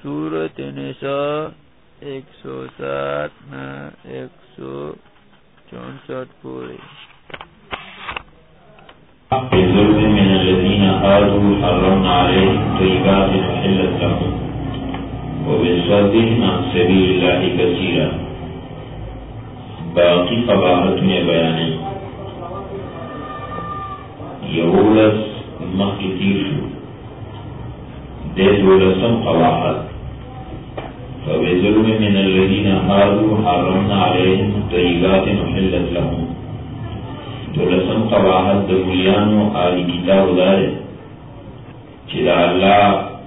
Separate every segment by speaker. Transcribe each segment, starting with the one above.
Speaker 1: سورۃ نساء 107 نا 164 پوری.
Speaker 2: بظلم من الذين هادوا حرمنا عليهم طيبات أحلت لهم وبصدهم عن سبيل الله كثيرا. باقی قباحت میں بیانی یولس مخی تیر شو دے دولسم قباحت. فبظلم من الذين هادوا حرمنا عليهم طيبات أحلت لهم. دولسم قباحت دا ملیانو آلی کتاب دارے چی دا اللہ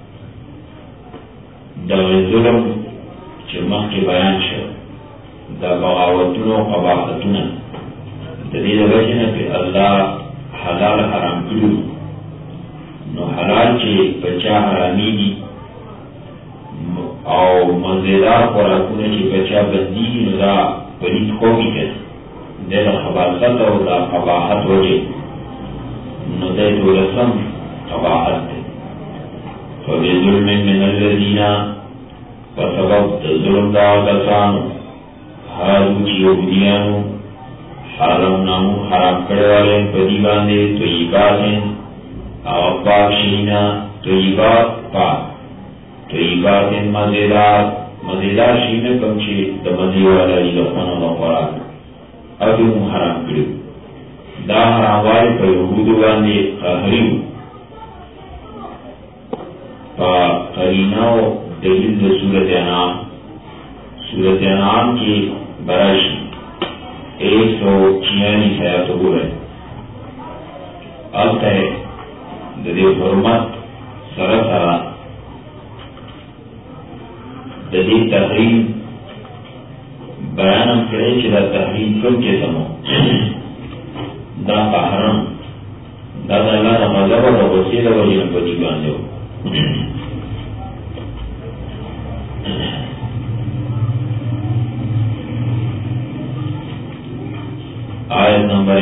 Speaker 2: دا ظلم چی مخ کے بیان شد دا بغاوتنو قباحتنا دا دید وجنہ پی اللہ حلال حرام کرو نو حلال چی بچا حرامی دی او مزیدار خوراکونا چی بچا بندی دی نو دا پلید خوبی کس دے دا خباثت او دا قباحت وجه نو دے دولسم قباحت دے. فبظلم من الذین وسبب ظلم دا کسانو حالو چی یهودیانو حرمنامو حرام کردوالے پدی باندے طیباتن او پاک شینا طیبات پاک طیباتن مزیدار شینا کم چی دا مزی والا لخون و خوراک ابھی حرام کرو. دا حرام والے پر یہودو باندے قہریو پا قریناو دلیل دا سورت انعام کی براشی 146 آیاتو گو رہے. اب ہے دے حرمت سرسرا دے تحریم بیانم کرے چی دا تحریم کل کے سمو دا حرم دا اللہ دا مذہب دا وسیلہ وجہ پدی باندے ہو. آیت نمبر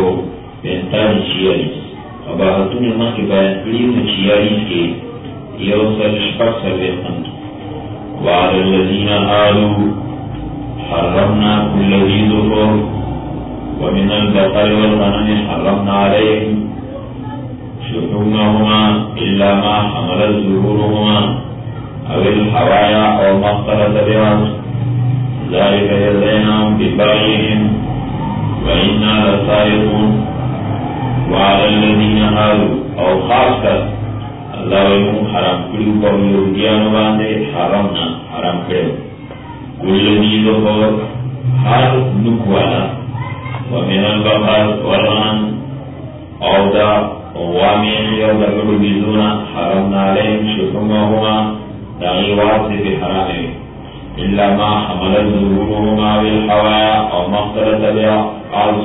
Speaker 2: 145 اباحتون ماں کے بیان کریو 46 کے یوسر شپک سروے خند وعلى الذين آلوا حرمنا كل ذي ظفر ومن البقر والغنم حرمنا عليهم شحومهما إلا ما حملت ظهورهما أو الحوايا أو ما اختلط بهم ذلك جزيناهم ببغيهم وإنا لصادقون. وعلى الذين هادوا أو خاصة الله يكون حرام كل قوم يهوديان باندې حرمنا حرام کړو كل ذي ظفر هر نکوالا ومن البقر والغنم او دا وامین یو درگلو بیزونا حرمنا علیهم شحومهما داغی واضح بحرامه إلا ما حملت ظهورهما بالحوايا او مختلط بالعرض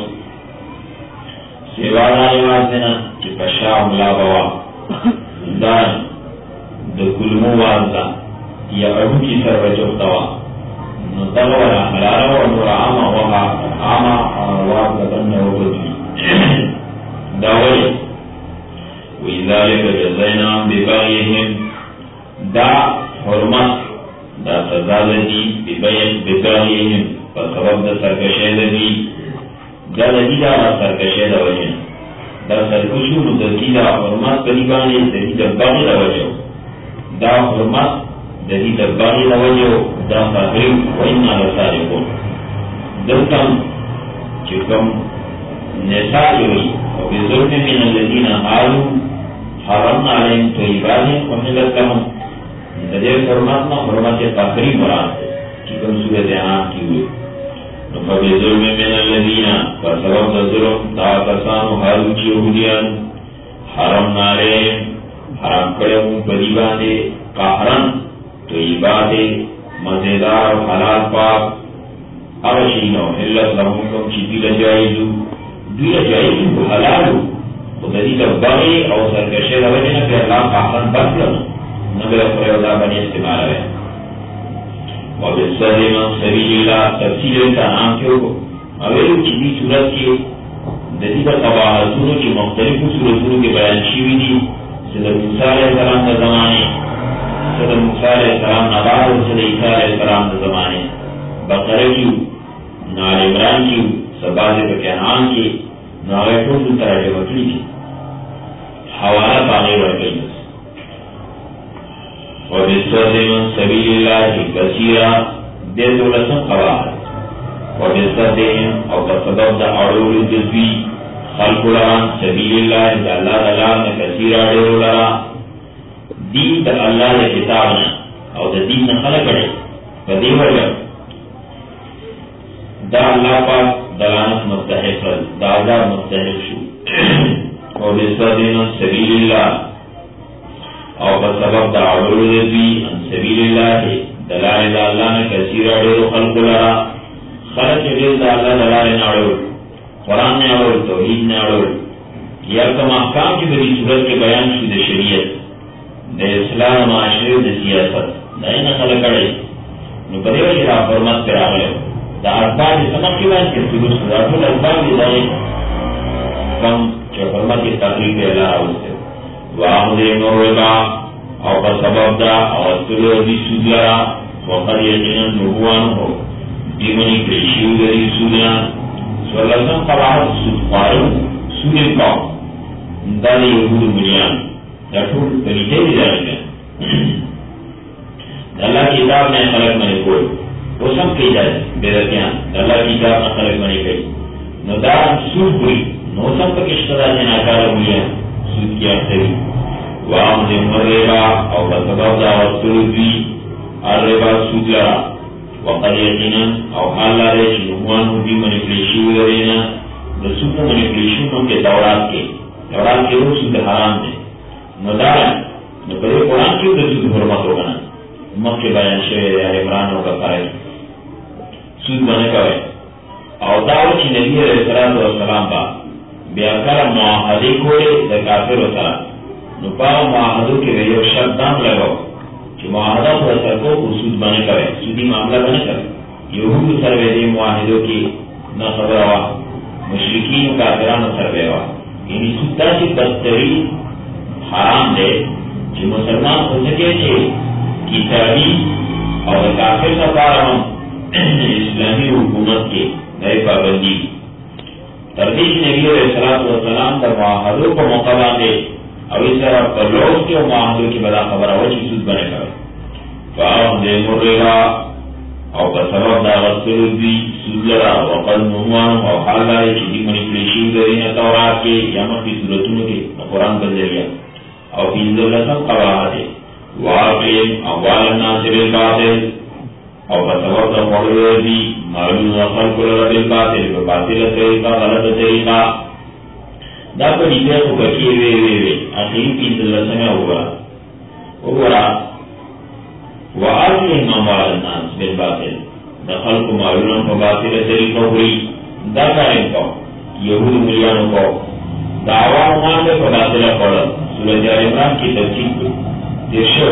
Speaker 2: سوانا ایوازنا کی پشاہ ملا بوا دان دکلمو وازا یا اڑو کی سر بچوکتوا نتغونا حلالا ونور عاما وحا عاما وحا تنه وقتوی داولی وَإِذَلِكَ جَزَيْنَاهُمْ بِبَغْيِهِمْ دا حرمت دا سزا دی ببغیهم فسبب دا سرکشی دی دا دی دا سرکشی دا وجه دا سرکشو مدرکی دا حرمت قریبانی دی دا بغی دا وجه دا حرمت دی دا بغی دا وجه دا فاقریو وإنا لصادقون دلتم چکم نسائیوی وبظلم من الذين هادوا حرمنا عليهم طيبات أحلت لهم. تدیر فرماتنا حرمت تقریب مراد ہے کہ کم صورت انعام کی ہوئی. فبظلم من الذين فسبب ظلم دا کسانو هادوا چی یهودیان حرمنا عليهم حرام کریم بدی باندے قهرن طیبات مزیدار حلال پاک ارشین أحلت لهم کم چی دیل جائزو دویا جائزو حلالو خود دیتا بغی او سرکشی روجنا پی اللہ قاحرن بطلن نبی فریودا بنی استعمال ہے. وبالصد من سبیل اللہ تفصیل انتا نام کیوں کو اویلو چی دی صورت کی دیتا قباحتونو چی مختلف صورتونو کے بیان شیوی دی صدر موسیٰ علیہ السلام کا زمانے صدر موسیٰ علیہ السلام نباد اور صدر عیسیٰ علیہ السلام کے زمانے بقرہ کیوں نال عمران کیوں سباز بکنان کی ناغیٹوں کی طرح جمکلی کی حوالہ باغی ورگئی وَبِسْتَدِمًا سَبِيلِ اللَّهِ كَثِيرًا دے دولتن قواعد وَبِسْتَدِمًا اور بسبب دا عرول الدزوی خلق لران سبیل اللہ دا اللہ دلال نے کثیر عرول لران دین دا اللہ دا کتابنا اور دا دین نا خلق کرے فدی ورگا دا اللہ پاک دلانت مستحق دا عذاب مستحق شو وَبِسْتَدِمًا سَبِيلِ اللَّهِ اور بسبب دا عرول الدزوی ان سبیل اللہ دلال دا اللہ نے کثیر عرول خلق لران خلق دل دا اللہ دلال نعرول قرآن نے اول توحید نے اول یا کم احکام کی بڑی صورت کے بیان شد شریعت دے اسلام معاشرے دے سیاست دا اینا خلق کرے نو بدے وجہ را فرمت پر آگلے دا ارباب سمک کی بیان کرتی گوش دا اول ارباب دائے کم چو فرمت کی تقریب اللہ آول سے واہدے نوربا اور بسبب دا اور سلو دی سود لرا وقت یقینا نبوان ہو دیمنی کلیشیو دری سودنا ولازم قواعد سود قارن سود قوم دال یهود مليان دا ټول پریته دي راځي الله کتاب نے خلق میں کوئی وہ سب کی جائے بیرتیان اللہ کتاب نے خلق میں کوي نو دا سود کوي نو سب په کشترا نه ناکاره مليان سود کیا کوي وام دې مرغا او په سبب دا وسوي اربا سود لرا وقد یقینا او حال لرے نبوان بھی منیپلیشی ورینہ رسول منیپلیشنوں کے دورات کے روح سود حرام دے مدارن نبرے قرآن کی رسول حرمت ہوگا امت کے بیان شوئے یا عمران ہوگا قائل سود بنے کوئے او دعوت کی نبی علیہ السلام با بیاکار معاہدے کوئے دا کافر و سلام نپاو معاہدوں کے ویو شرط دام لگاو کہ معاہدہ پر اثر کو سود بنے کرے سودی معاملہ بنے کرے یہود سروے معاہدوں کی نہ خبر ہوا مشرکین کافران سروے ہوا یعنی سودہ سے بدترین حرام دے کہ مسلمان ہو سکے چھے کتابی اور کافر کا پارا اسلامی حکومت کے نئے پابندی تردیش نبی علیہ السلام پر معاہدوں کو موقع دے اور اس طرح پر لوگ کے معاہدوں کی بلا خبر ہوا چی سود بنے کرے فاہم دے مرغا اور بسبب دا غسل بھی سود لرا وقد نوان اور حال لائے چیزی منیپلیشی درینا تورات کے یا مخی صورتوں کے قرآن بن ذریعہ اور فی ذلتم قواعدے واقعیم اقوال الناصر الباطل اور بسبب دا مرغا بھی معلوم وقل کلر بالباطل بباطل طریقہ غلط طریقہ دا پر ایدیا کو بکی وے اخیر فی ذلتم ہوگا وآتهم أموال الناس بالباطل دخل کو معلوم کو باطل طریقوں ہوئی دا کارن کو یہود ملیانوں کو دعوان ماندے کو باطلہ پڑا سورج عمران کی تفصیل کو دیشو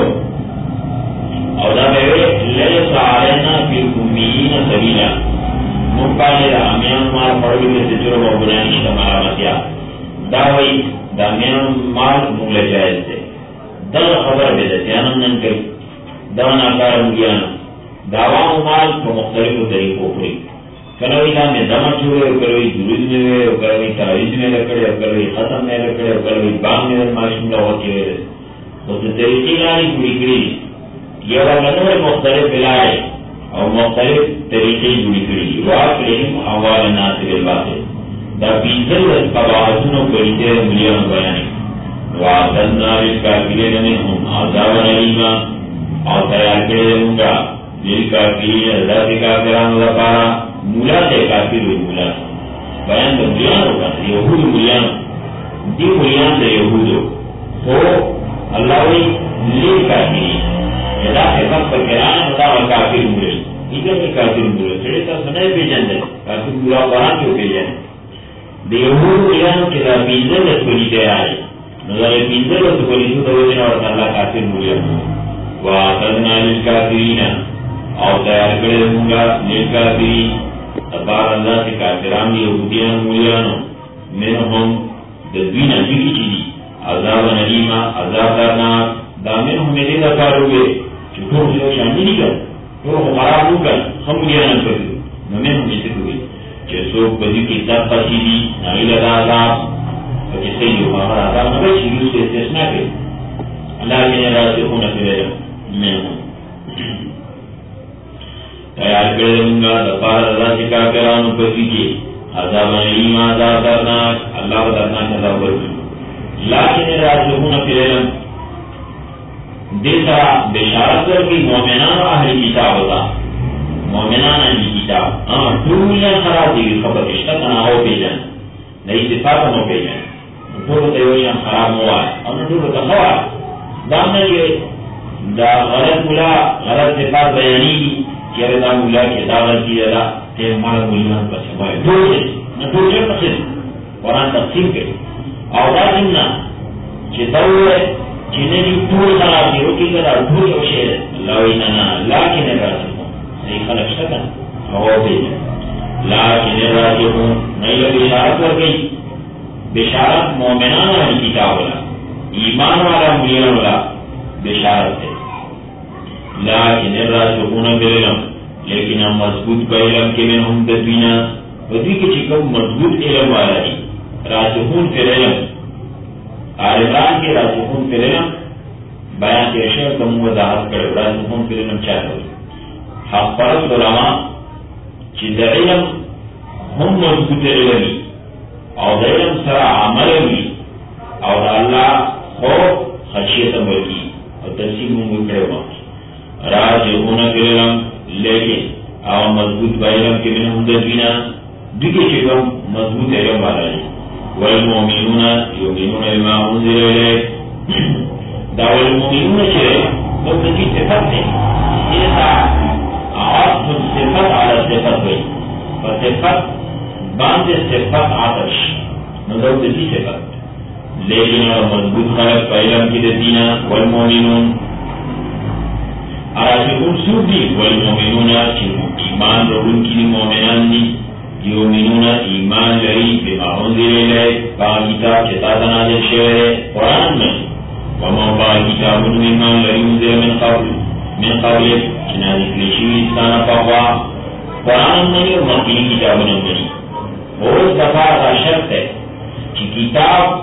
Speaker 2: اور دا بیوے لیس علینا فی الامیین سبیلا مقبالی دا امیان مال پڑھوی میں سے جرم و بنانی شمارا متیا داوئی دا امیان مال مغل جائز دے دا خبر بیدے تیانم نن کئی دانا کار ملیانا دعوان مال کو مختلف طریقوں پڑی کلوی دا میں دمہ چھوڑے اور کلوی دروز میں ہوئے اور کلوی تاریز میں لکڑے اور کلوی ختم میں لکڑے اور کلوی بام میں ماشملہ ہوتی ہوئے اس طریقی لانی پوری کری یہ وقتوں مختلف علاقے اور مختلف طریقے جڑی کری واقعیم حوال ناصر الباطل دا بیزل قواعدوں کو لیتے ملیان بیانی وعددنا للکافرین منهم عذابا علیما اور تیار کرے دوں گا دل کافرین اللہ سے کافران لپارا مولا سے کافر ہوئی مولا بیان تو ملیان ہوگا یہود ملیان دی ملیان سے یہودو تو اللہ وی لیل کافرین ادا حفظ پر کران ہوتا اور کافر مولے ادھر میں کافر مولے سڑے تا سنے بیجن دے کافر مولا قرآن کیوں بیجن دے یہود ملیان کے در بیزن اس کو لیتے آئے نظر بیزن اس کو لیتے دوجن اور اللہ کافر ملیان وَعَتَدْنَا لِلْكَافِرِينَ اور تیار کرے دوں گا لِلْكَافِرِينَ تبار اللہ سے کافران یہودیان مولیانو منہم ددوین اجلی چیزی عذاب نلیما عذاب دارناک دا منهم الذين قالوا شكور جو شامل کر تو خراب ہو کر ہم یہ نہ کرو منهم يسكوي جسو بدی کی تب پسیدی نہیں لگا عذاب جسے جو ہمارا عذاب نہ بچ یوں سے استثناء ہے اللہ کے راسخون فی العلم منهم تیار کریں گا دفار اللہ سے کا کرانو پسی کی عذاب علیم عذاب درناک اللہ درناک عذاب برکی لیکن راسخون فی العلم دیسا بشارت کر کی مومنان و اہل کتاب ہوتا مومنان اہل کتاب دنیا خراب دیگی خبر اشتا تناہو پیجن نئی صفات ہمو پیجن دورو تیوشن خراب ہوا ہے اور دورو تخوا دامنا یہ دا غلط ملا غلط صفات بیانی کی کہ اگر دا ملا کی دعوت کی دا کہ ہمارا ملیان پر سبائے دور سے نہ دور سے تقسیم قرآن تقسیم کے اور دا جننا کہ دور ہے جنہیں بھی دور خراب دی روکی کرا دور جو شیر لویننا لیکن راسخون صحیح خلق شکن ہوا بیجن لیکن راسخون نہیں بشارت کر گئی بشارت مومنان والی کتاب والا ایمان والا ملیان والا بشارت ہے لیکن راسخون بالعلم لیکن ہم مضبوط کا علم کے میں ہم دبینا وزی کے چکم مضبوط علم والا ہی راسخون فی العلم عالمان کے راسخون فی العلم بیان کے اشیاء کم وضاحت کرے راسخون فی العلم چاہتا ہوئی حق پرست علماء چیز علم ہم مضبوط علمی اور علم سرا عمل ہوئی اور اللہ خوف خشیت عمل کی اور تنسیم منگو کرے وہاں راسخون فی العلم لیکن اور مضبوط با علم کے من ہم دبینا دیکھے چکم مضبوط علم والا ہے والمؤمنون يؤمنون بما أنزل إليك دا والمؤمنون شيء مبتدي صفات إذا عطف الصفات على الصفات بي فصفات بعض الصفات عطش نظر بدي صفات لیکن مضبوط خلق فعلم کی دتینا والمؤمنون عاشقون سودی والمؤمنون ایمان رون کی مومنان دی یؤمنون ایمان لری بما انزل الیک با کتاب چتا نازل شوی ہے قرآن میں وما با کتاب ایمان لری من قبل نازل شوی استانا پاوا قرآن نہیں اور مکینی کتاب نہیں اور دفعہ کا شرط ہے کہ کتاب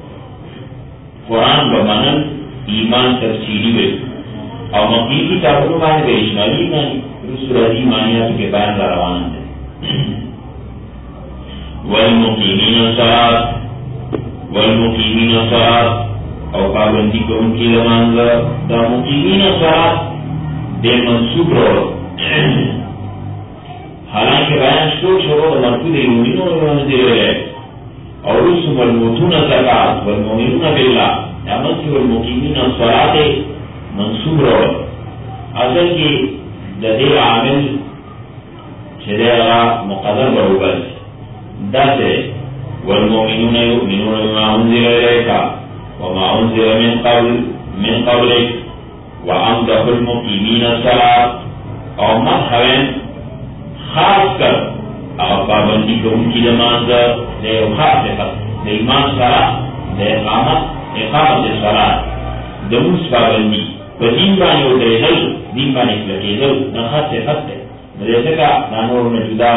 Speaker 2: قرآن بمانن ایمان تفسیری بے اور مکینی کتابوں میں بے اجمالی مانی رسول عزیز مانیات کے بیان کا روان ہے والمقیمین الصلاۃ اور پابندی کو ان کی نماز دا مقیمین الصلاۃ بے منصوب رو حالانکہ بیان شروع مرفوع یؤمنون بما ہے اور اس والمؤتون الزکاۃ والمؤمنون باللہ یعنی والمقیمین الصلاۃ منصوب رو اصل کی ددی عامل شریعہ مقدر بروبل داسے والمؤمنون يؤمنون بما انزل اليك وما انزل من قبلك وامدح المقيمين الصلاة اور مدحوین خاص کر اور پابندی کو ان کی نماز دے خاص دے ایمان صلاة دے اقامت صلاة دموس پابندی دین بانی ہو دے دین بانی لگے نہ خاص خط ہے جیسے کا نانور میں جدا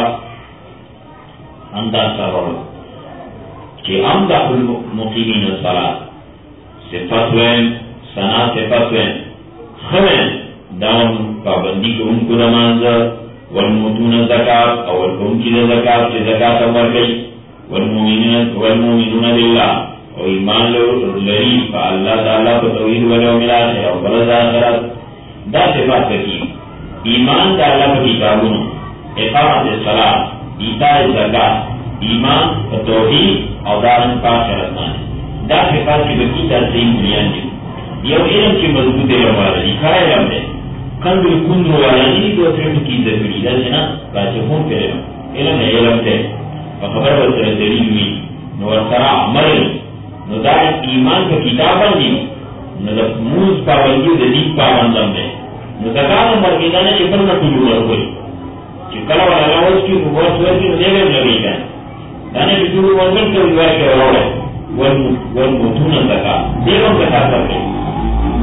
Speaker 2: انداز سرور کہ امدح المقیمین الصلاۃ صفت وین ثنا صفت وین خوین داون پابندی کو ان کو نماز والمؤتون الزکاۃ اور ان کی زکات سے زکات امر گئی والمؤمنون باللہ اور ایمان لری اللہ تعالیٰ کو توحید والیوم الاخر اور بلد آخرت دا صفات کی ایمان تعالیٰ کو کتابوں اقامت الصلاۃ ایتاء الزکات ایمان و توحید اور دارن پاک رکھنا ہے دا صفات کی بکی ترسیم بیان دی یہ علم کی مضبوط علم والا لکھا علم ہے قلب الکن والا نہیں تو پھر کی ضروری ہے نا راسخون پہ علم ہے علم سے خبر و دلیل ہوئی نور سرا عمل نو دا ایمان کا کتاب دی نو دا موز پابندی دا دید پابندم دے نو زکاة مرکزانه چه پر نکلو مرگوی چه کلا والا لوز کی مبارس ورکی نو دیگر لگی گئن دانے بجورو مرگل کے ویوار کے وراؤ والمتون زکاة دیگر زکاة کرکے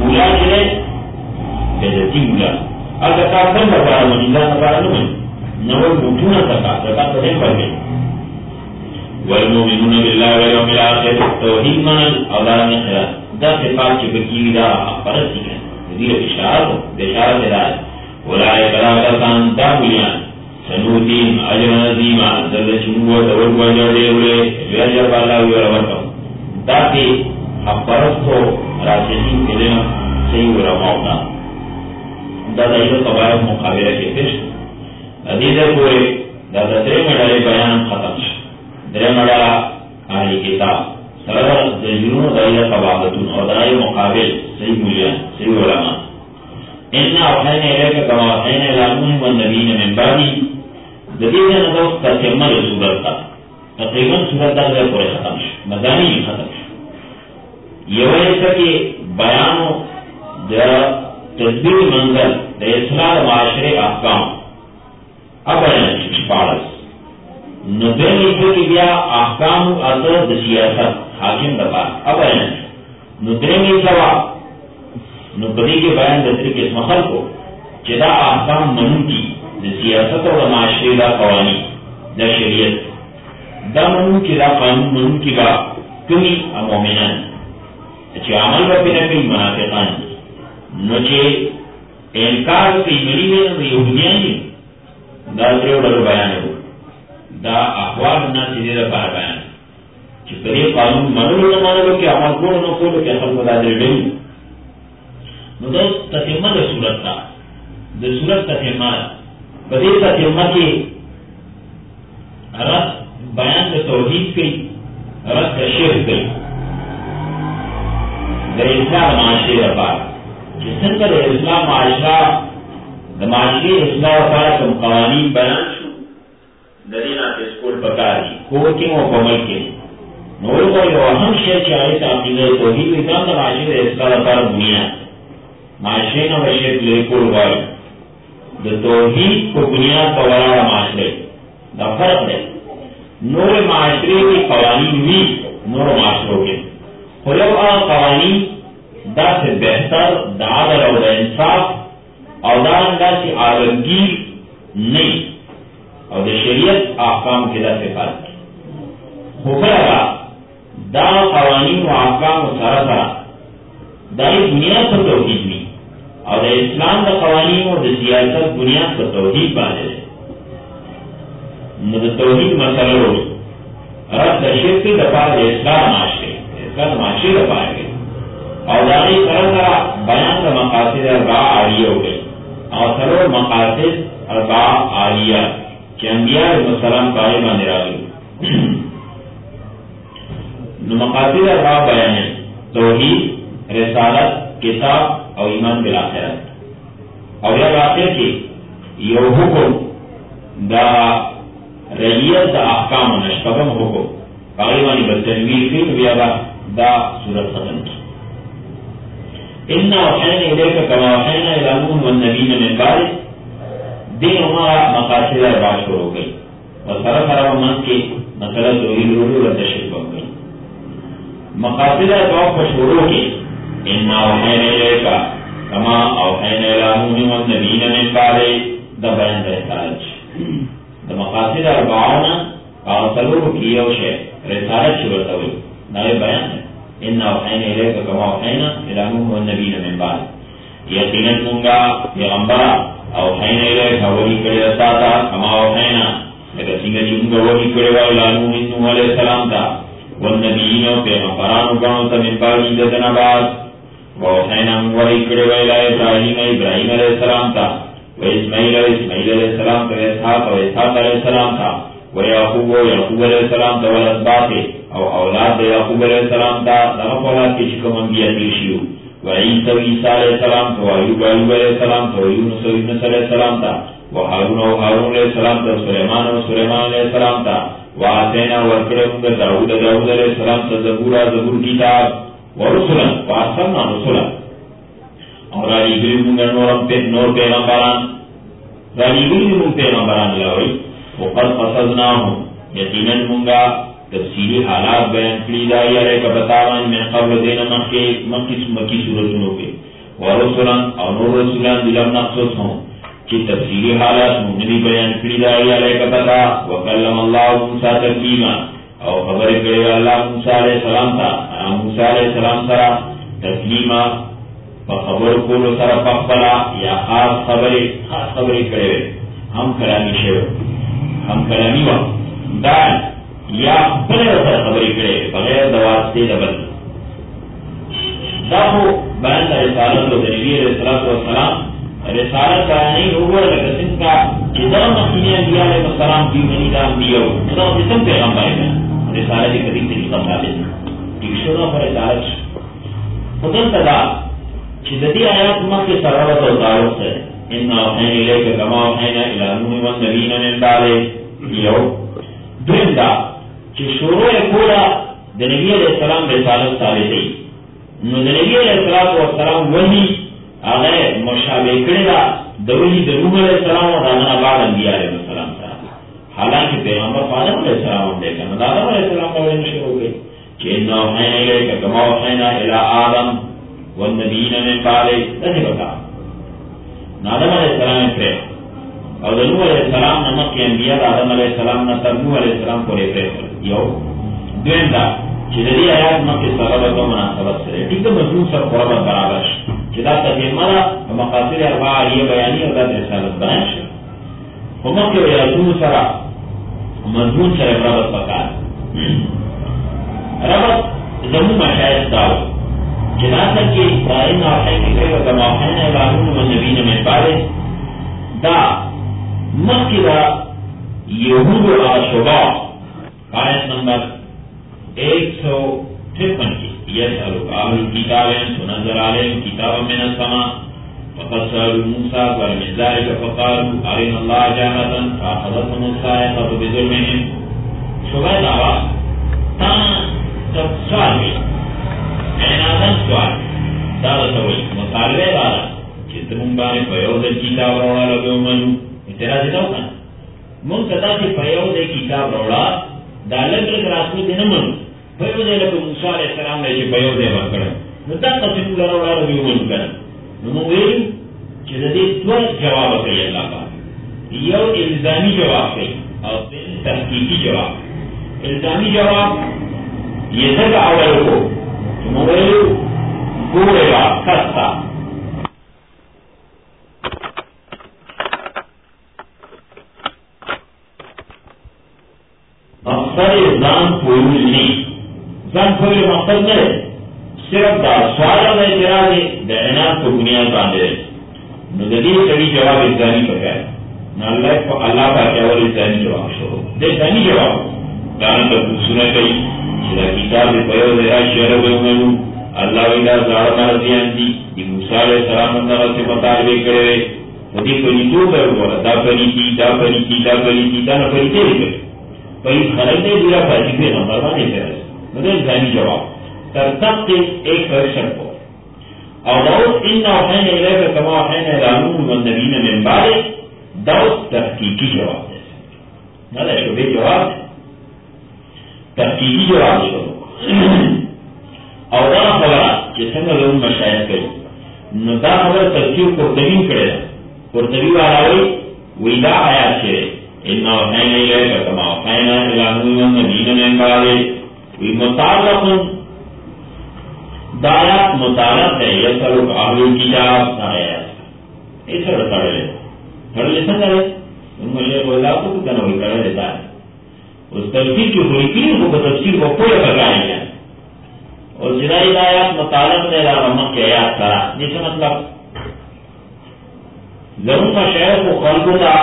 Speaker 2: مولا چلے بیدتی مولا اگر کافر بپارا منیزان بپارا نمین نور موٹونا سکا سکا تدیں پر گئی والمؤمنون بالله واليوم الآخر توحید من اولاد میں خیال دا صفات چپکی دا پرستی ہے دیر بشارت ہدایت اولئک کسان دا بلیان سنوتیم اجر عظیما زرد چنگو دور بنجر دے ہوئے اجر بالا ہوئے ورکم دا تے حق پرستو راسلین کے دن صحیح ورماؤنا دا دائیو قبائل مقابلہ کے پشت حدیث پورے دا ترے مڈالے بیان ختم شد درے مڈالا اہلی کتاب سرگر دجنون دائیو قبابتون اور دائیو مقابل صحیح ملیان صحیح علماء اِنَّا أَوْحَيْنَا إِلَيْكَ كَمَا أَوْحَيْنَا إِلَىٰ نُوحٍ وَالنَّبِيِّينَ مِن بَعْدِهِ دلیل نظر تکمل صورت کا تقریباً صورت کا پورے ختم شد مضامین ختم شد یہ ایسا کہ بیان دا تدبیر منزل دا اصلاح معاشرے احکام اب پارس ندر نیچو کی بیا احکام اثر دا سیاست حاکم دبا اب ندر نیچوا نبدی کے بیان دسری کے اسم خلق کو چدا احکام منو کی دا سیاست اور معاشرے دا قوانی دا شریعت دا منو کی دا قانون منو کی با کمی مومنان چی عمل با پینا کئی منافقان نو چی انکار کئی ملی میں یہودیانی دا دریو ڈر بیان ہو دا احوال ناسی دے دا پار بیان چی پری قانون منو لو نمانو کہ عمل کولو نو کولو کہ خلق دا در ڈرو نو دا تتمہ دا صورت تا دا صورت تتمہ بدے تتمہ کے رد بیان دا توحید کی رد دا شرک کی دا اسلام معاشرے دا پار جسن کا دا اسلام معاشرہ دا معاشرے اسلام پار کم قوانین بیان شو دا دینا تسکول پکاری کوکی و کمل کے نور کو یہ اہم شیئر چاہے تاقیدہ توحید اسلام دا معاشرے اسلام پار بنیاد معاشرے کا بشیت لیکول غیر دا توحید کو بنیاد کا ورارا معاشرے دا فرق ہے نور معاشرے کی قوانین بھی نور معاشروں کے خلو قوانین دا سے بہتر دا عدل اور دا انصاف اور دا اندہ سے عالمگیر نہیں اور دا شریعت احکام کے دا سے فرق خفرہ دا قوانین و احکام و سارا سارا دا بنیاد پر توحید میں اور اسلام کا قوانین اور سیاست بنیاد پر توحید باندھے توحید مسئلہ ہو رد شرک کی دفاع اسلام معاشرے اسلام معاشرے دفاع گئے اور داری طرح طرح بیان کا مقاصد اربع عالیہ ہو گئی اور سرور مقاصد اربع عالیہ کہ انبیاء علیہ السلام پائے باندھے راگی مقاصد اربع بیان ہے توحید رسالت کتاب اور ایمان بالآخرت اور یہ بات ہے کہ یہ حکم دا ریت دا احکام نشپگم حکم قائمانی بتنویر فی بیابا دا صورت ختم کی اِنَّا وَحَيْنَا إِلَيْكَ كَمَا وَحَيْنَا إِلَىٰ نُوحٍ وَالنَّبِيِّينَ مِن بَعْدِهِ دین ہمارا مقاصد اربع شروع ہو گئی اور سارا سارا من کے مسئلہ توحید روح و تشریف ہو گئی مقاصد اربع کو شروع کی اِنَّا وَحَيْنَا إِلَيْكَ كَمَا أَوْحَيْنَا إِلَىٰ نُوحٍ وَالنَّبِيِّينَ مِن بَعْدِهِ دا بیان رسالت دا مقاصد اربعانا قاصلو کیو شے رسالت شبرتا ہوئی نائے بیان ہے اِنَّا وَحَيْنَا إِلَيْكَ كَمَا أَوْحَيْنَا إِلَىٰ نُوحٍ وَالنَّبِيِّينَ مِن بَعْدِهِ یقیناً منگا پیغمبرا اوحینا إِلَيْكَ وحی کرے رساتا کما اوحینا لیکن سنگا چنگا وحی کرے وَإِلَىٰ نُوحٍ نوح علیہ السلام تا والنبیین پیغمبران گانتا من بعد دنا بعد وحینا وحی کرے وَإِلَىٰ ابراہیم علیہ السلام تا وإسماعیل علیہ السلام تا اسحاق علیہ السلام تا ویعقوب علیہ السلام تا والاسباط او اولاد یعقوب علیہ السلام تا دغف اولاد کی چکم انبیاء دیرشیو وعیسیٰ علیہ السلام تا وعیوب علیہ السلام تا ویونس علیہ السلام تا وحارون علیہ السلام تا سلیمان علیہ السلام تا وآتینا ورکرم داود علیہ السلام تا زبور کتاب ورسولا وآسلنا رسولا اور رالی گری منگا نور پیغمبران رالی گری منگ پیغمبران لاوی وقد قصدناہم یقیناً منگا تفصیلی حالات بیان کری دائی علیہ کا بتاوان میں قبل دینا مکی صورتنوں کے ورسلا او نور رسولان لم نقصصهم چی تفصیلی حالات مبنی بیان کری دائی علیہ کتتا وکلم اللہ موسیٰ تکلیما او خبر کرے اللہ موسیٰ علیہ السلام تا موسیٰ علیہ السلام سرا تکلیما فخبر کولو سرا پخبلا یا خاص خبری کرے ہم کلامی شیو ہم کلامی وقت دائن یا بلے سر خبری کرے بغیر دواستے دبل داخو بیان تا رسالت و دنبی علیہ السلام رسالت کا نہیں ہوگا لیکن کا جدر مخینی انبیاء علیہ السلام کی منیدہ انبیاء جدر جسم پیغمبر ہے رسالت قدیم طریقہ ثابت ایک شدہ پر رسالت خودن تدا شدتی آیات مخی سرورت و تعارف ہے اِنَّا وَحَيْنِ لَيْكَ كَمَا وَحَيْنَا إِلَى نُوحٍ وَالنَّبِيِّينَ مِن بَعْدِهِ یو دویم دا چې شروع کولا د نبی علیہ السلام رسالت ثابت ہے نو د نبی علیہ السلام وحی آغای مشابه کرده دولی در نوح علیہ السلام و داننا بعد انبیاء علیہ السلام سا حالانکہ پیغمبر آدم علیہ السلام دیکھا نا آدم علیہ السلام کا وحی شروع گئی کہ اِنَّا وَحَيْنَا إِلَيْكَ كَمَا وَحَيْنَا إِلَىٰ آدم وَالنَّبِيِّينَ مِن بَعْدِهِ دنی بتا آدم علیہ السلام پریخ اور نوح علیہ السلام نمکی انبیاء آدم علیہ السلام نتر نوح علیہ السلام پورے پریخ یو دویم دا چیزی آیات مکی سببت و مناسبت سرے ٹھیک مضمون سر قربت برابر جدا تجمع مقاصد اربع علیہ بیانی اور ذات رسالت بنائیں شد ومکی و یادون سرا مضمون سر ربط پکار ربط زمون مشاہد داو جدا تک کہ دائن آخر کی کئی وقت موحین اعلانون و نبین میں پارے دا مکی دا یہود و آشبا آیت نمبر 153 کی يسألك أهل الكتاب أن تنزل عليهم كتابا من السماء فقد سألوا موسى فمن ذلك فقالوا أرنا الله جاهرة فأخذتهم الصاعقة بظلمهم شبه دعوة سؤال بھی عنادن سؤال دعوة سوئی مطالبه دارا چیتمون بانی فیوز کتاب روڑا لگو منو اعتراضی دو کن من کتا سی فیوز کتاب روڑا دالر کے راسو دینا منو فیوز لکو موسیٰ علیہ السلام نے چی فیوز ورکڑا نو تا قسم لروڑا لگو منو کنا نو ویلو چی دید دو جواب کئی اللہ کا یو الزامی جواب کئی اور تحقیقی جواب الزامی جواب یہ سب اول کو نو ویلو گوڑے گا کستا مقصد زان پویل نہیں زان پویل مقصد نہیں صرف دا سوال میں اعتراض دا عناد کو بنیاد باندھے نو ددی کبھی جواب الزامی پر ہے نہ اللہ کا کیا اور الزامی جواب شروع دے الزامی جواب دانا تو سنا کئی چلا کتاب پیو دے شعر بنو اللہ ویلا زار مرضیان دی موسیٰ علیہ السلام اللہ سے مطالبے کرے ودی کوئی تو بر دا پریتی دا پریتی دا پریتی دا نہ پریتے لے پری خرجے دیا فاجبے نمبر بانے کرے مجھے الزامی جواب ترتب ایک فرشن کو اور دوست ان وحین الیک کما وحین الانون والنبین من بعد دوست تحقیقی جواب دے نہ شبہ جواب تحقیقی جواب شروع اور دا خبرہ جسنگ لون مشاہد کری نو دا خبر تفسیر قرطبی کرے قرطبی والاوی ویدہ آیات چھے اِنَّا وَحَيْنَا إِلَيْكَ كَمَا وَحَيْنَا إِلَىٰ نُوحٍ وَالنَّبِيِّينَ مِن بَعْدِهِ وی متعلق دایات متعلق ہے یسألک اہل الکتاب آیات ایسا رسالے لے پڑھ لیتا کرے ان میں شیخ اللہ کو کتنا ہوئی کرے لیتا ہے اس تفسیر کی ہوئی کی وہ تفسیر کو پورے بگائیں گے اور جدائی آیات متعلق ہے رحمت کی آیات کرا جیسے مطلب ضرور کا شہر کو خلق دا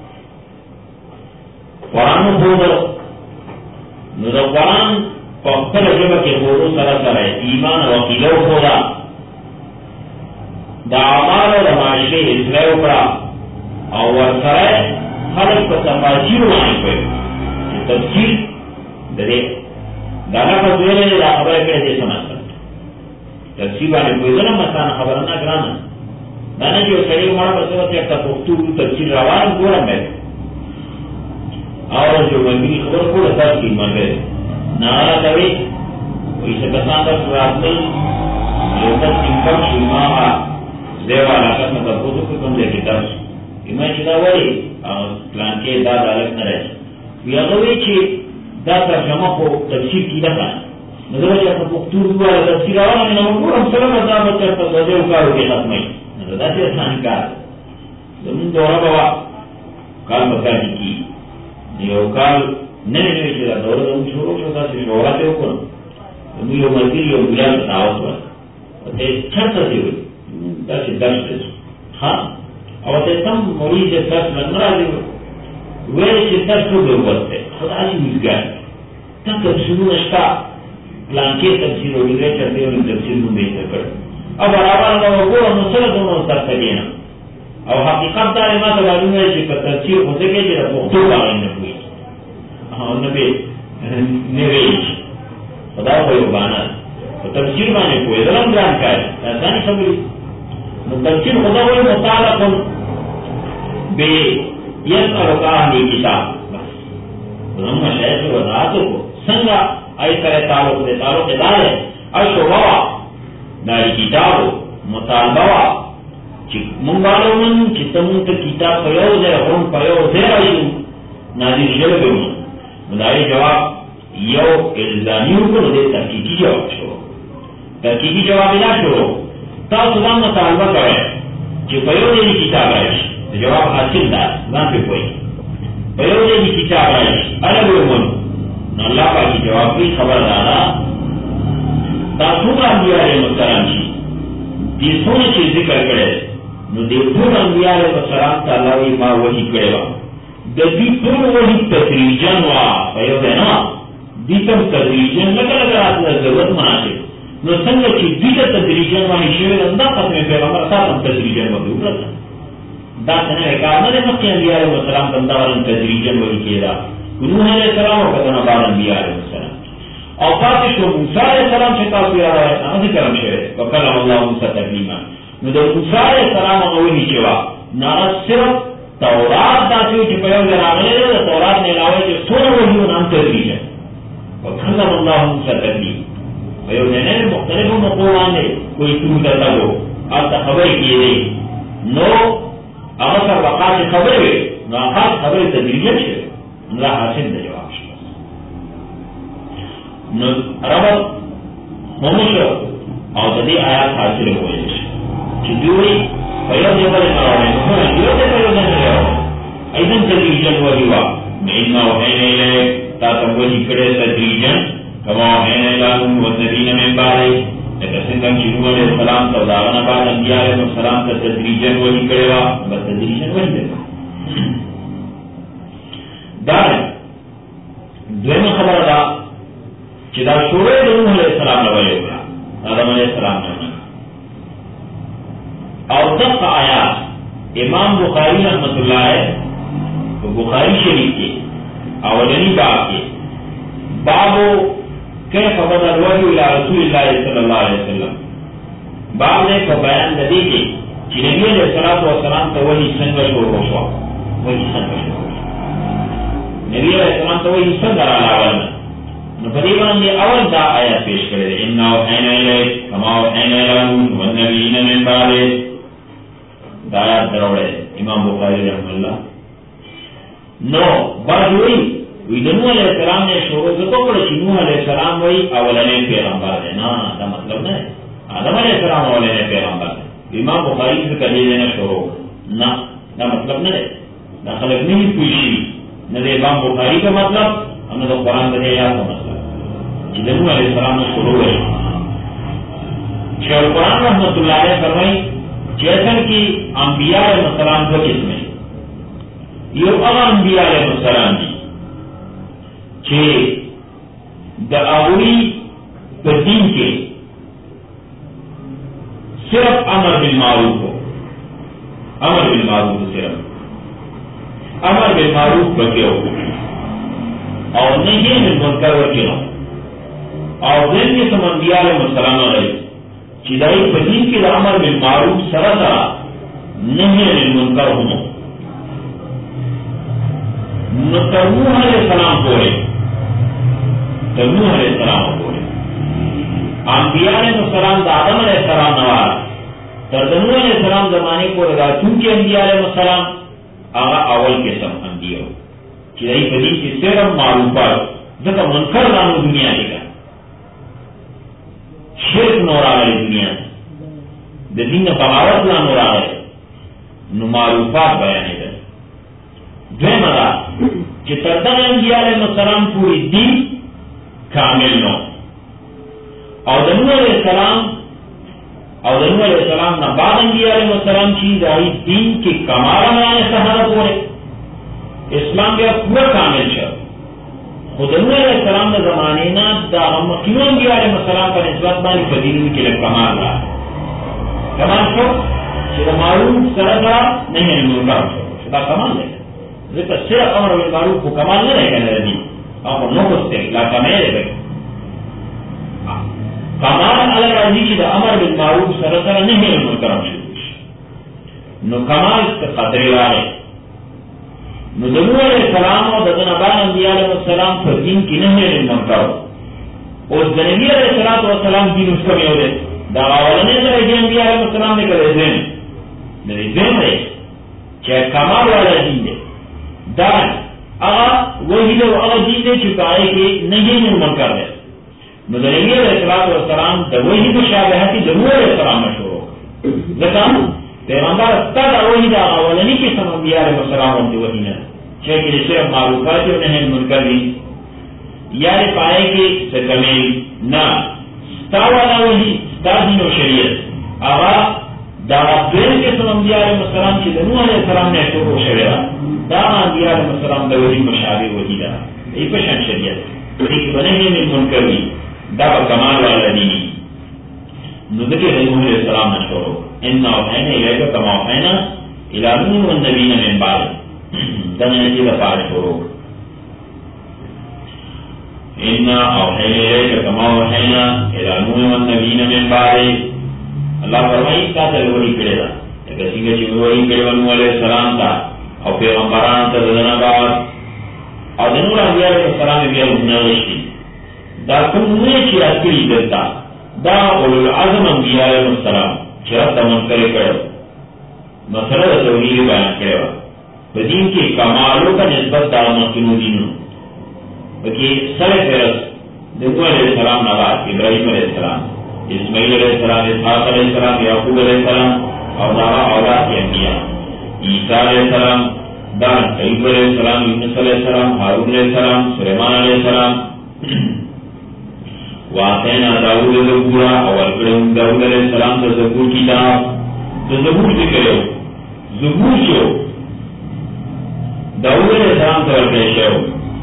Speaker 2: قرآن بودر نو دا قرآن پاکتر جبا کے بودو سر ہے ایمان و عقیدہ خدا دا عمال و معاشرے اصلاح اکڑا اور سر خلق کا تفاصیر وانی کوئی تفسیر دے دانا کا دوئے دا خبر کرے دے سمجھ سکتا تفسیر بانے کوئی دنا مسانا خبرنا کرانا دانا جو سڑی مارا بسوات چکتا پختو تفسیر روان گورا میں اور جو مندی خبر کو لطف کی مندر نارا دوی ویسے بسان دا سراتل لطف انکم شماعا صداقت میں تبوزو کہ تم لے کے درس میں چدا ولی پلان کے دا دالت نہ رہے یا دوی چې دا ترجمه کو تفسیر کی لگا نظر چې په پښتو ډول تفسیر راوړل نو موږ سره دا بچا په دې کارو کې ختمه نه دا چې څنګه کار زمون دوره بابا کال مکان کی یو کال نه نه چې دا دوره زمون شروع شو دا چې شورا ته وکړو نو یو ملګری یو بلال تاسو ته څه دی دا چې درس ها او ته تم مرید درس نه راځي ویل چې تاسو به وځئ خدای دې وګورئ تاسو تفسیرونه شته پلان کې تفسیر او لټر دی او تفسیر نو به کړ او برابر نو وګورئ نو سره نو تاسو ته او حقیقت دا ما ته معلومه چې په تفسیر خو څه کې چې په پښتو باندې نه کوي نو به نه ویل خدای په یو باندې په تفسیر باندې کوی درم ځان کار ځان خبري نو تفسیر خدای وایي مطالعه به يسألك أهل الكتاب نعم شاید وضاحتو کو سنگا ای طرح تعلق دارے اشوبوا داری کتابو مطالبوا چی منبالو من چی تمونتا کتاب پیو دے خون پیو دے رائیو نازل شده بیمون مداری جواب یو الزامیو کنو دے تحقیقی جواب شروع تحقیقی جواب دا شروع تا سلام مطالبہ کرے چی پیو دے کتاب رائش جواب حاصل دار نام پہ کوئی پیوجے کی کتاب رائش عرب امن اللہ پاک کی جواب کی خبر دادا تاسون انبیاء علیہ السلام چی دیسون چیز ذکر کرے نو دیسون انبیاء علیہ السلام تعالی ما وحی کرے با دیتون وحی تدریجن وا پیوجے نا دیتم تدریجن لگا لگا آتنا ضرورت مناسب نو سنگا چی دیتا تدریجن وحی شویر اندہ قسم پیغمبر ساتم تدریجن وحی ابرتا دا سنه کار نه مکه انبیاء علیہ السلام بنداورن تدریجن وحی کیدا نوح علیہ السلام او کتنا بعد انبیاء علیہ السلام او پاتې شو موسی علیہ السلام چې تاسو یې راوړل هغه ذکر شوی وکړه الله موسی تکلیما نو د موسی علیہ السلام او وحی کیوا نه صرف تورات داسې چې په یو ځای راغلی د تورات نه علاوه چې څونه وحی نام تدریجن وکړه الله موسی تکلیما په یو ځای نه مختلفو مقولانه کوئی څه درته او خبرې کیږي نو اگر وقات خبر ہوئے ناقات خبر تدریجن شے نلا حاصل دے جواب شے ربط ممشو او تدی آیات حاصل ہوئے چی دیوئی پیو دے بلے مراؤنے دیو دے پیو دے مراؤ ایدن تدریجن وحیوا مینا وحینے لے تا تبوہی کڑے تدریجن کما وحینے لانون والنبین من بارے لیکن سنگم چی نوح علیہ السلام توداغنا بعد انبیاء علیہ السلام تا تدریجن وحی کرے وا بس تدریجن وحی دے دارے دویم خبر دا چی دا شروع نوح علیہ السلام لولی ہوگا آدم علیہ السلام لولی اور دق آیات امام بخاری رحمت اللہ ہے تو بخاری شریف کے اولنی باب کے بابو کیف بدل الوحی الى رسول اللہ صلی اللہ علیہ وسلم باب نے کو بیان ندی کی کہ نبی علیہ السلام تو وہی سنگ شروع ہوا وہی سنگ شروع ہوا نبی علیہ السلام تو وہی سنگ الاول نو قریباً یہ اول دا آیات پیش کرے انا وحینا الیک کما وحینا لانون والنبیین من بعد دا آیات دروڑے امام بخاری رحمہ اللہ نو بعد ہوئی وی نوح علیہ السلام نے شروع سے تو پڑھا کہ نوح علیہ السلام وہی اولین پیغمبر ہے نا دا مطلب نہیں آدم علیہ السلام اولین پیغمبر ہے امام بخاری سے کہے دینا شروع نا دا مطلب نہیں دا خلق نہیں پوچھی نہ دے امام بخاری کا مطلب ہم نے تو قرآن کا دیا کا مطلب کہ نوح علیہ السلام نے شروع ہے شیخ القرآن رحمۃ اللہ علیہ فرمائی جیسن کی انبیاء علیہ السلام دو قسمیں یہ اگر انبیاء علیہ السلام جی کہ دا اولی پر دین کے صرف امر بالمعروف ہو امر بالمعروف صرف امر بالمعروف بکے ہو اور نہیں منکر بکے ہو اور دین کے سمندیاء علیہ السلام علیہ چدائی پر دین کے امر بالمعروف سراسرا نہیں منکر ہو نوح علیہ السلام کو ہے نوح علیہ السلام کو ہے انبیاء علیہ السلام دا آدم علیہ السلام نوار تردنو علیہ السلام زمانے کو لگا چونکہ انبیاء علیہ السلام آغا اول قسم انبیاء چیزائی فدی کی سیرم معروفات ذکر منکر لانو دنیا لے گا شرک نورا گئے دنیا دین بغاوت لانو را گئے نو معروفات بیانے گئے دوے مدا کہ تردن انبیاء علیہ السلام پوری دین کامل نو اور دنو علیہ السلام اور دنو علیہ السلام نہ بعد انبیاء علیہ السلام چیز آئی دین کی کمارا میں سہارت ہو رہے اسلام کا پورا کامل شر خود دنو علیہ السلام نے زمانے نا دا مخیو انبیاء علیہ السلام پر نسبت بانی فدین کے لئے کمال رہا کمال شو کہ معروف سردا نہیں ہے منکر شو دا کمال ہے ذکر صرف امر بالمعروف کو کمال نہیں ہے کہنے رہی آپ نو کستے لا کمیلے بھئی کمال علی راضی کی دا امر بالمعروف سرسر نہیں ہے منکر شو نو کمال کا قدر آئے نو دنو علیہ السلام و دن ابان انبیاء علیہ السلام پر دین کی نہیں ہے منکر اس دنبی علیہ السلام دین اس کا میں ہو دے دا اولنے سے رہی انبیاء علیہ السلام نے کرے دین میری دین رہے چاہے کمال والا دین دے دان اگا وہی لو اگا دین دے چکائے کہ نہیں ہے منکر دے نبی علیہ السلام وہی مشابہتی دنو علیہ السلام مشہور ہو لیکن پیغمبر تد وہی دا اولنی کی سم انبیاء علیہ السلام ہوتے وہی نہ چاہے کہ جسے معروفات جو نہیں منکر دی یا پائے کہ سکمیل نہ ستا والا وہی ستا دین و شریعت آغا دا دین کے سم انبیاء علیہ السلام کی دنو علیہ السلام نے شروع ہو شریعت دا انبیاء علیہ السلام دا وہی مشابہ وہی دا یہ پشن شریعت لیکن بنے گے من منکر دی دا کمال والا دینی نذکر نوح علیہ السلام مشہور انا اوحینا الیک کما اوحینا الی نوح والنبیین من بعد دنیا کی دفاع شروع انا اوحینا الیک کما اوحینا الی نوح والنبیین من بعد اللہ فرمائی کا تل وحی کرے دا کسی کے چیز وحی کرے نوح علیہ السلام تا اور پیغمبران تا دنا بعد اور دنور انبیاء علیہ السلام بھی نوشتی دا کم نوے چی اکری دلتا دا اولو العظم انبیاء علیہ السلام چرا منکر کرو مسئلہ توحید بیان کرو بدین کے کمالوں کا نسبت دا مکنو دینو بکی سر فرس دنو علیہ السلام نبات ابراہیم علیہ السلام اسماعیل علیہ السلام اسحاق علیہ السلام یعقوب علیہ السلام اور دارا اولاد کی انبیاء عیسیٰ علیہ السلام دان ایوب علیہ السلام یونس علیہ السلام ہارون علیہ السلام سلیمان علیہ السلام واتینا داود زبورا اور کرم داود علیہ السلام تو زبور کتاب تو زبور ذکر ہو زبور شو داود علیہ السلام تو ورکش ہو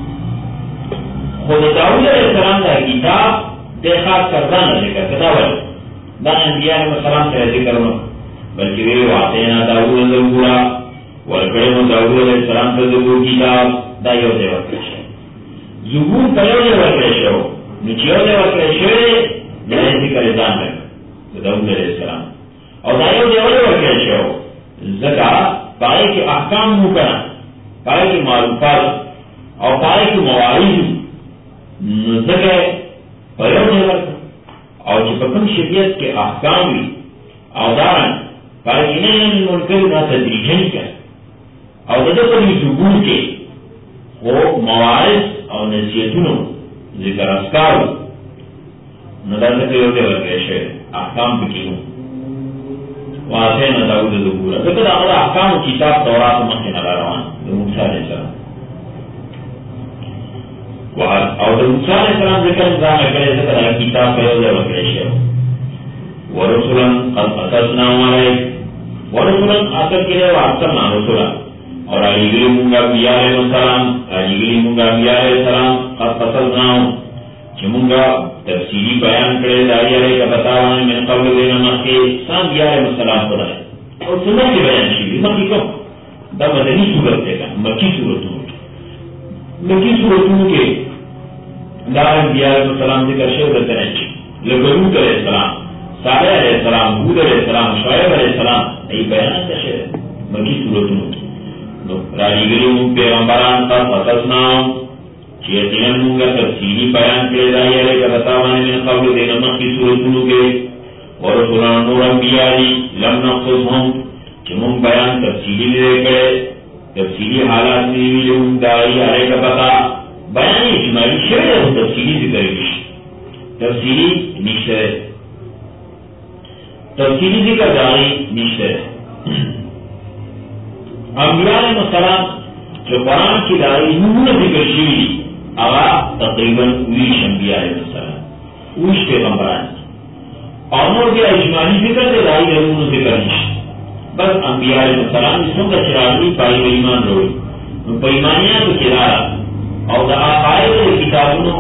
Speaker 2: خود داود علیہ السلام کا کتاب دیکھا کردان ذکر کتاب دان انبیاء علیہ السلام سے ذکر ہو بلکہ وہ واتینا داود زبورا اور کرم داود علیہ السلام تو زبور کتاب دا یو دے ورکش زبور پہلے دے ورکش ہو نچیو دے وقت شوئے جنہیں ذکر ازان رکھ داود علیہ السلام اور دائیو دے وقت شوئے زکا پائے کے احکام مکنا پائے کے معروفات اور پائے کے مواعید زکا پہلو دے وقت اور چپکم شریعت کے احکام بھی اوزارن پائے کے نئے منکر نا تدریجن کیا اور دے پڑی زبور کے وہ مواعظ اور نصیحتونوں ذکر اسکار ندر سے ہوتے ورکے شئے احکام بکیوں واسے نداود زبورا ذکر آمد احکام کتاب تورات مخی نگا روان دو موسیٰ علیہ السلام اور دو موسیٰ علیہ السلام ذکر انظام اکڑے ذکر کتاب پیوزے ورکے شئے ورسولاً قد قصصنا علیک ورسولاً آخر کے لئے وارسلنا رسولاً اور علیگلی مونگا بیاء علیہ السلام علیگلی مونگا بیاء علیہ السلام قد قصصناہم چھ مونگا تفصیلی بیان کرے داری علیہ کا بتاوانے من قبل دینا مخی سان بیاء علیہ السلام خدا ہے اور سنت کے بیان شیدی مکی کم دا مدنی صورت دے گا مکی صورتوں کے دار بیاء علیہ السلام ذکر شہر تنچ لگرود علیہ السلام صالح علیہ السلام حود علیہ السلام شعیب علیہ السلام ای بیان کا شہر مکی صورتوں کی راجگری مونگ پیغمبران کا قصصناہم چیتین مونگا تفصیلی بیان کرے دائی علیہ کا بتاوانے من قبل دینا مخی صورتوں کے ورسولا نور انبیاء دی لم نقصهم چمون بیان تفصیلی دے کرے تفصیلی حالات دیوی لون دائی آرے کا پتا بیان اجمالی شوئے ہے تفصیلی ذکر کش تفصیلی نشتر تفصیلی ذکر دائی نشتر انبیاء علیہ السلام جو قرآن کی دائی نمون ذکر شوئی آغا تقریباً ویش انبیاء علیہ السلام ویش پیغمبران اور نور بھی اجمالی ذکر دے دائی نمون ذکر نشتر بس انبیاء علیہ السلام اسم کا چراغی پائی و ایمان روڑی پیمانیاں تو چرارا اور دا آقائد کتابونو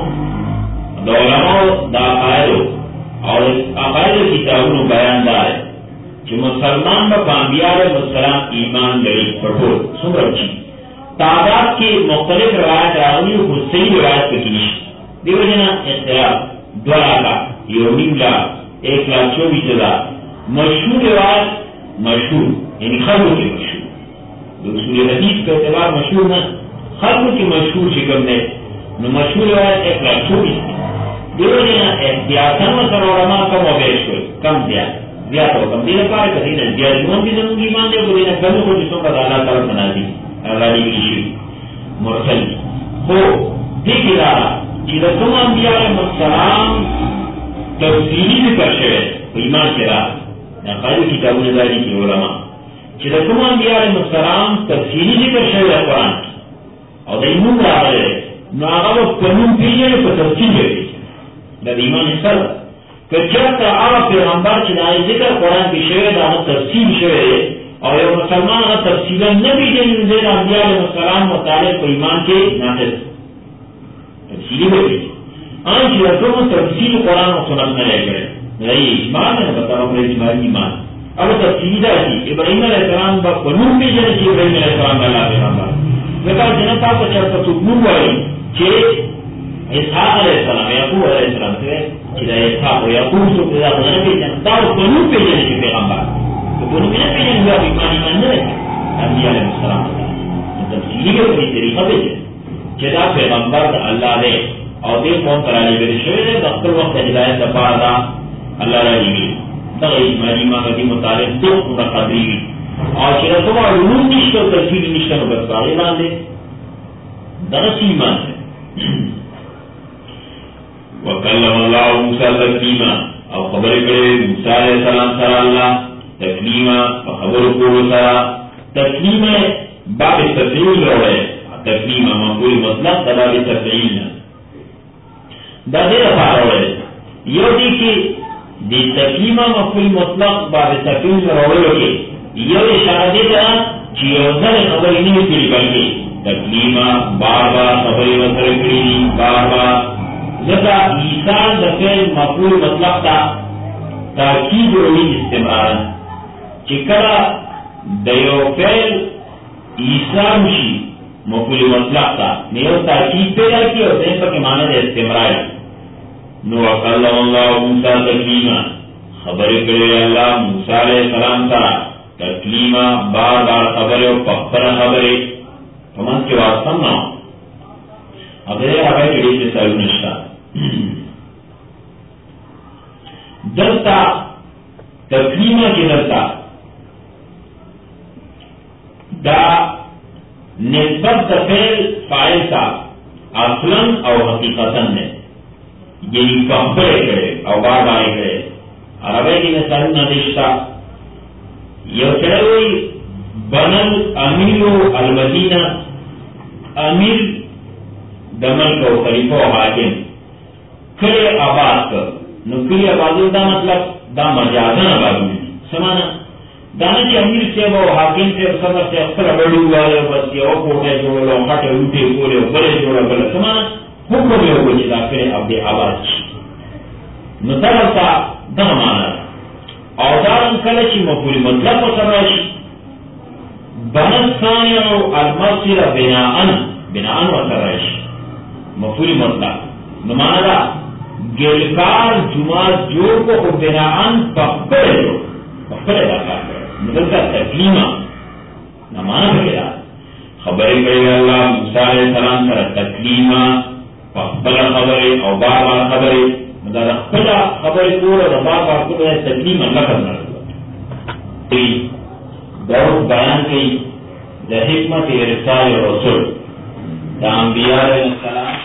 Speaker 2: دا علماء دا آقائدو اور آقائد کتابونو بیان دار ہے کہ مسلمان با انبیاء علیہ السلام ایمان لڑی پڑھو سمر اچھی تعداد کی مختلف روایت راوی و صحیح روایت پر کنیش دیو جنا اختلاف 2 لاکھ یومین لاکھ 1,24,000 مشہور روایت مشہور یعنی خبروں کے مشہور اصول حدیث کا اعتبار مشہور نہ خبروں کے مشہور شکم نے مشہور روایت 1,24,000 دیو جنا احتیاطاً مثلا علماء کم و بیش کوئی کم زیادہ ہو کم دینے پارے کسی نے زیادہ بھی زندگی مان دے وہ دینا کم کو جسوں کا اللہ تعالیٰ بنا دی اللہ کی شری مرسل ہو دیکھ ادارہ چیزتوں انبیاء علیہ السلام تفصیلی ذکر شوئے ایمان کے راہ نقالی کتابوں داری کی علماء چیزتوں انبیاء علیہ السلام تفصیلی ذکر شوئے قرآن اور دیمون راہ رہے ناغا وہ قانون پیجے پر تفصیل ہوئی در ایمان حصہ کہ جب تا آغا پیغمبر چنائی ذکر قرآن کی شوئے دانا تفصیل شوئے اور یہ مسلمان اگر تفصیلا نبی جن زیر انبیاء علیہ السلام متعلق کو ایمان کے ناقص تفصیلی ہوئی آن چیزتوں میں تفصیل قرآن و سنت میں لے گئے نہیں ایمان ہے بتا رہا ہوں اجمالی ایمان اب تفصیلی دا تھی ابراہیم علیہ السلام با قانون بھی جنہ چی ابراہیم علیہ السلام کا اللہ پیغمبر میں کہا جنہ تھا کہ جب تکمون والی چھے اسحاق علیہ السلام یعقوب علیہ السلام سے چھے اسحاق و یعقوب سو پیدا ہونے پہ جنہ تا قانون پہ جنہ چی پیغمبر تو قانون پہ جنہ پہ جنہ ایمان نہ رہے انبیاء علیہ السلام تفصیلی کے بڑی طریقہ پہ جنہ چھے دا پیغمبر اللہ دے اور دے قوم کرانے کے شوئے دے دفتر وقت ہدایت دفار دا اللہ رہی گئی تغیر اجمالی ماغتی مطالب دو انہا قدری گئی اور چرتوں علوم نشتہ و ترفیل نشتہ و بس باغی باندے درس ایمان ہے وَقَلَّمَ اللَّهُ مُوسَى تَكْلِيمًا اور خبر کرے موسیٰ علیہ السلام صلی اللہ تکلیمہ خبر کو سرا تکلیمہ باب تفعیل روڑے تکلیمہ مقبول مطلق باب تفعیل دا دیر افار روڑے یہ دیکھی دی تکلیمہ مقبول مطلق باب تفعیل روڑے کے یہ اشارہ دیتا چیوزن خبر نہیں کری بلکہ تکلیمہ بار بار خبر وصر کری بار بار لذا ایسان دفعیل مقبول مطلق تا تاکید روڑی استمرار چکرہ دیو فیل ایسان شی مقبول مطلق تا نیو تاکید پیدا کی اور دین پر کے معنی دے استمرار نو وَقَلَّمَ اللَّهُ مُوسَى تَكْلِيمًا خبر کرے اللہ موسیٰ علیہ السلام تا تکلیمہ بار بار خبرے و پخبر خبرے فمن کے واسطہ نہ اب دے آگئے کڑی سے سالو نشتا دلتا تکلیمہ کی دلتا دا نسبت دفعل فائل تا اصلاً او حقیقتاً نے یہی پخبرے کرے او بار بارے کرے عربی کی مثال ندشتا یہ چلوئی بنل امیر المدینہ امیر دمل کو خلیفہ و حاکم کلے آباد کر نو کلے آبادو دا مطلب دا مجازن آبادو سمانا دانا چی امیر سے وہ حاکم سے صدر سے اکثر بڑھو والے بس یہ اوپر جوڑا لو خاٹے روٹے کولے بڑے جوڑا بڑا سمانا حکم میں ہوگا چیزا کرے عبد آباد چی نطلبتا دا مانا اور دارن کلچی مفولی مطلب و سرائشی بنستانیانو المصیر بناءن و سرائشی مفولی مطلب نمانا دا گلکار جماعت جوڑ کو خود بناءن پخبرے دا کار مدلتا تکلیمہ نمانا بگیرا خبری کرے اللہ موسیٰ علیہ السلام سر تکلیمہ پخبر خبرے او بار بار خبرے دا خپلا خبر کول او د باب کول تکلیف الله کرنا داود بیان کی دا حکمت ارسال رسول دا انبیاء علیہ السلام